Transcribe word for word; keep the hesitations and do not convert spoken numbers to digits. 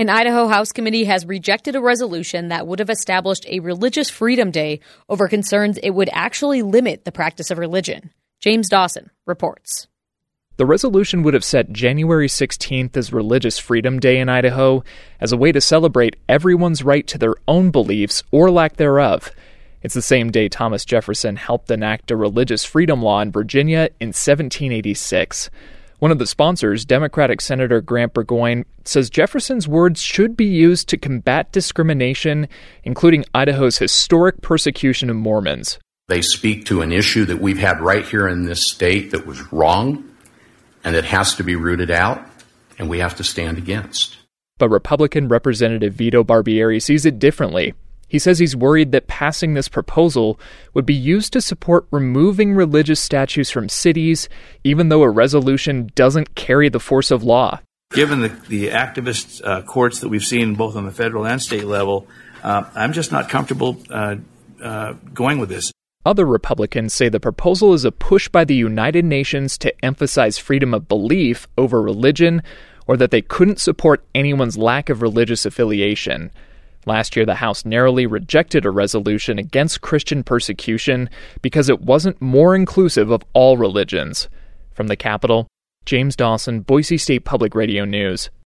An Idaho House committee has rejected a resolution that would have established a Religious Freedom Day over concerns it would actually limit the practice of religion. James Dawson reports. The resolution would have set January sixteenth as Religious Freedom Day in Idaho as a way to celebrate everyone's right to their own beliefs or lack thereof. It's the same day Thomas Jefferson helped enact a religious freedom law in Virginia in seventeen eighty-six. One of the sponsors, Democratic Senator Grant Burgoyne, says Jefferson's words should be used to combat discrimination, including Idaho's historic persecution of Mormons. They speak to an issue that we've had right here in this state that was wrong and that has to be rooted out, and we have to stand against. But Republican Representative Vito Barbieri sees it differently. He says he's worried that passing this proposal would be used to support removing religious statues from cities, even though a resolution doesn't carry the force of law. Given the, the activist uh, courts that we've seen both on the federal and state level, uh, I'm just not comfortable uh, uh, going with this. Other Republicans say the proposal is a push by the United Nations to emphasize freedom of belief over religion, or that they couldn't support anyone's lack of religious affiliation. Last year, the House narrowly rejected a resolution against Christian persecution because it wasn't more inclusive of all religions. From the Capitol, James Dawson, Boise State Public Radio News.